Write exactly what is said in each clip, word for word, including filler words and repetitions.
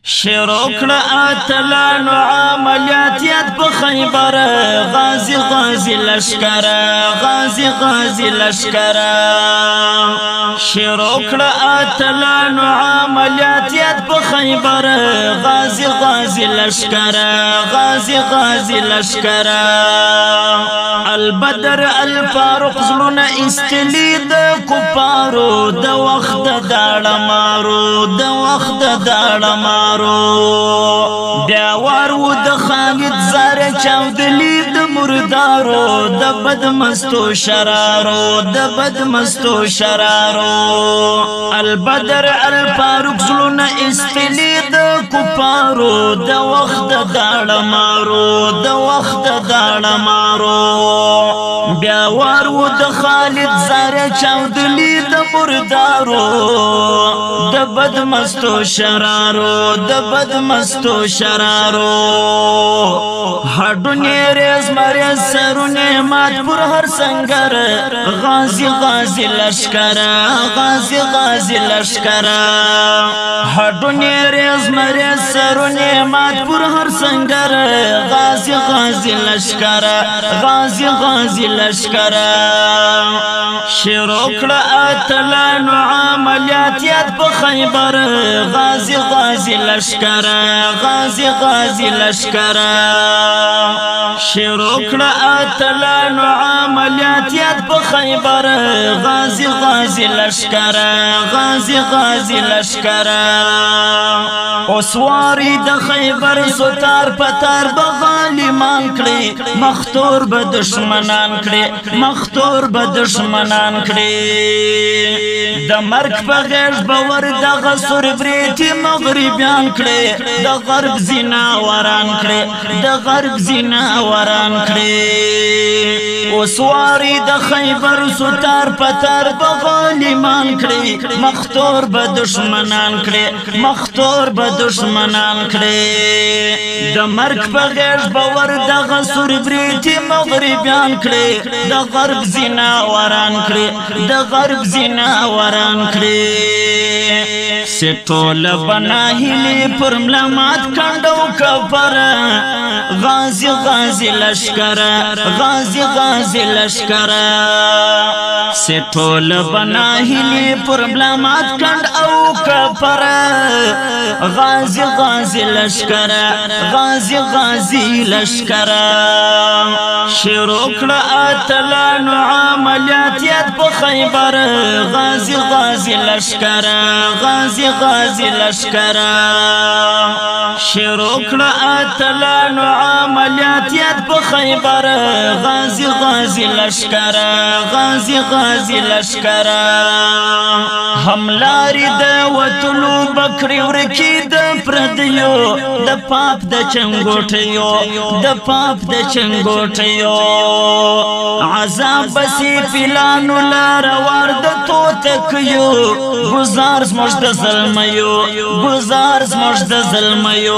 شروع کړه اتلانو عملیاتیات په خیبر غازی غازی لشکر غازی غازی لشکر شروع کړه اتلانو عملیاتیات په خیبر غازی غازی لشکر غازی غازی لشکر البدر الفاروق زلونه استلید کفارو د وخت داړه مارو د وخت داړه مارو بیا وارو د خالد زار چاودلی د مردارو د بدمستو شرارو د بدمستو شرارو البدر الفاروق زلونه استلی د کفارو د وخت داړه مارو د وخت داړه مارو بیا وارو د خالد زار چاودلی د مردارو د بدمستو شرارو د بدمستو شرارو هډونه ریز مریز سرونه مات پر هر سنگر غازی غازی لشکر غازی غازی لشکر هډونه ریز مریز سرونه مات پر هر سنگر غازی غازی لشکر غازی غازی لشکر شروع کړه اتلانو عملیاتیات په خیبر غازی غازی لشکر غازی غازی لشکر شروع کړه اتلانو عملیاتیات په خیبر غازی غازی لشکر غازی غازی لشکر اوسواری د خیبر ستار پتار بغالیمان کړي مختور به دشمنان کړي مختور به دشمنان کړي د مرګ په غیږ باور د غسر بریتي مغربیان کړي د غرب زنا وران کړي د غرب زنا وران کړي اوسواری د خیبر ستار پتار بغالیمان کړي مختور به دشمنان کړي مختور به دشمنان کړي د مرګ په غیږ باور د غسر بریتي مغربیان کړي د غرب زنا وران کړي د غرب زنا وران کړي سټول بناهلی پر ملامات کندو کفر غازی غازی لشکر غازی غازی لشکر سټول بناهلی پر ملامات کند او کفر غازی غازی لشکر غازی غازی لشکر شروع کړه اتلانو عملیاتیات په خیبر غازی غازی لشکر غازی غازی لشکر شروع کړه اتلانو عملیاتیات په خیبر غازی غازی لشکر غازی غازی لشکر هملاری د وتلو بکری ورکی د پردیو د پاپ د چنګوټیو د پاپ د چنګوټیو عذاب بسی پلانو لار ور د توتکیو گزار زموږ د ظلمیو گزار زموږ د ظلمیو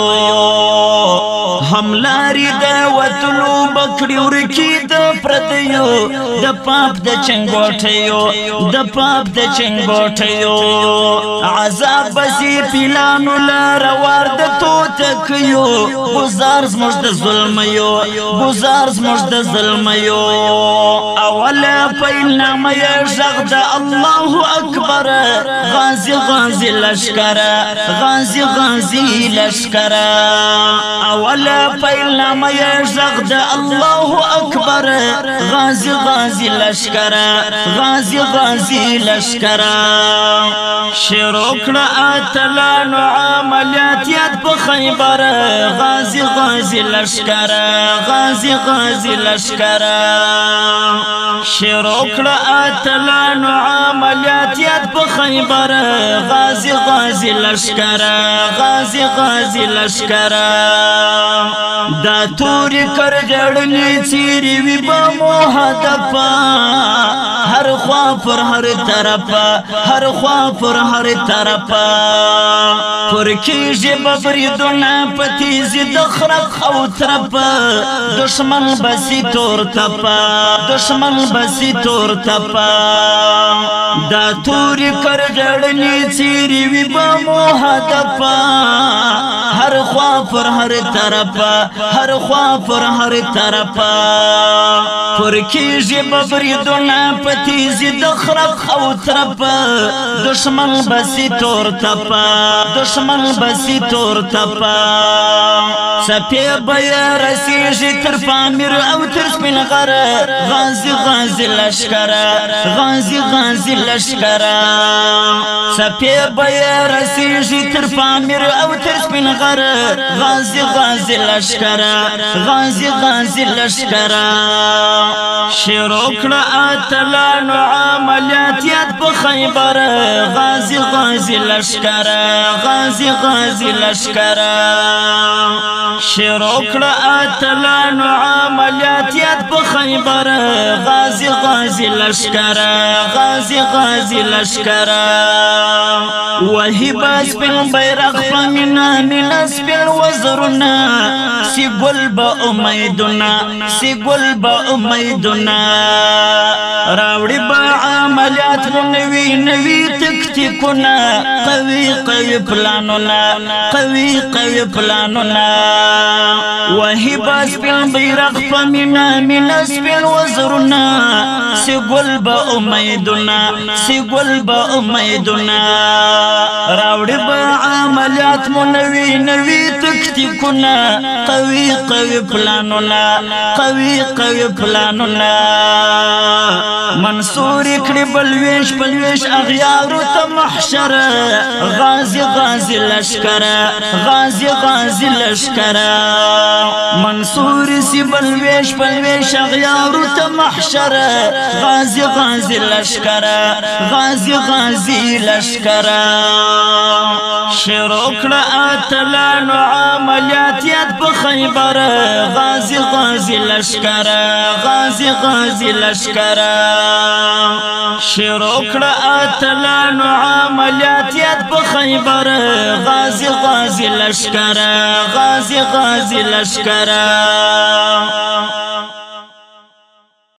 هملاری د وتلو بکری ورکی د پردیو د پاپ د چنګوټیو د پاپ د چنګوټیو عذاب بسی پلانو لار ور د توتکیو گزار زموږ د ظلمیو گزار زموږ د ظلمیو اول پیل نامه ژغ د الله اکبر غازی غازی لشکر غازی غازی لشکر اول پیل نامه ژغ د الله اکبر غازی غازی لشکر غازی غازی لشکر شروع کړه اتلانو عملیاتیات په خیبر غازی غازی لشکر غازی غازی لشکر شروع کړه اتلانو عملیاتیات په خیبر غازی غازی لشکر غازی غازی لشکر دا توري کرجړنی چیرې وی په مو هدف هر خوا پر هر طرف هر خوا پر هر طرف پر کیږي ببریدونه پتیزي د خرق او طرف دشمن بسی تور تپا دشمن بسی تور تپا دا توري کرجړنی چیرې وی په مو هدف پر هر طرفا هر خوا پر هر طرفا پر کیږي ببریدونه په تیزي د خرق او ترپا دشمن بسی تور تپا دشمن بسی تور تپا سپی بیا رسیږي تر پامیر او تر سپین غر غازی غازی لشکر غازی غازی لشکر سپی بیا رسیږي تر پامیر او تر سپین غر غازی غازی لشکر غازی غازی لشکر شروع کړه اتلانو عملیات یاد په خیبر غازی غازی لشکر غازی غازی لشکر شروع کړه اتلانو عملیات یاد په خیبر غازی غازی لشکر غازی غازی لشکر وهي باس بالبيرق فمنا من اسفل وزرنا سيقول بأميدنا سيقول بأميدنا راوڑی با عملیات نوی نوی تکتیکونا قوی قوی پلانونا قوی قوی پلانونا وهي باس بالبيرق فمنا من اسفل وزرنا سيقول بأميدنا سيقول بأميدنا راوڑی با عملیات منوی نوی تکتیکونا قوی قوی پلانونا قوی قوی پلانونا منصور کړي بلویش بلویش اغیارو ته محشر غازی غازی لشکر غازی غازی لشکر منصور سی بلویش بلویش اغیارو ته محشر غازی غازی لشکر غازی غازی لشکر شروع کړه اتلانو عملیات یاد په خیبر غازی غازی لشکر غازی غازی لشکر شروع کړه اتلانو عملیات یاد په خیبر غازی غازی لشکر غازی غازی لشکر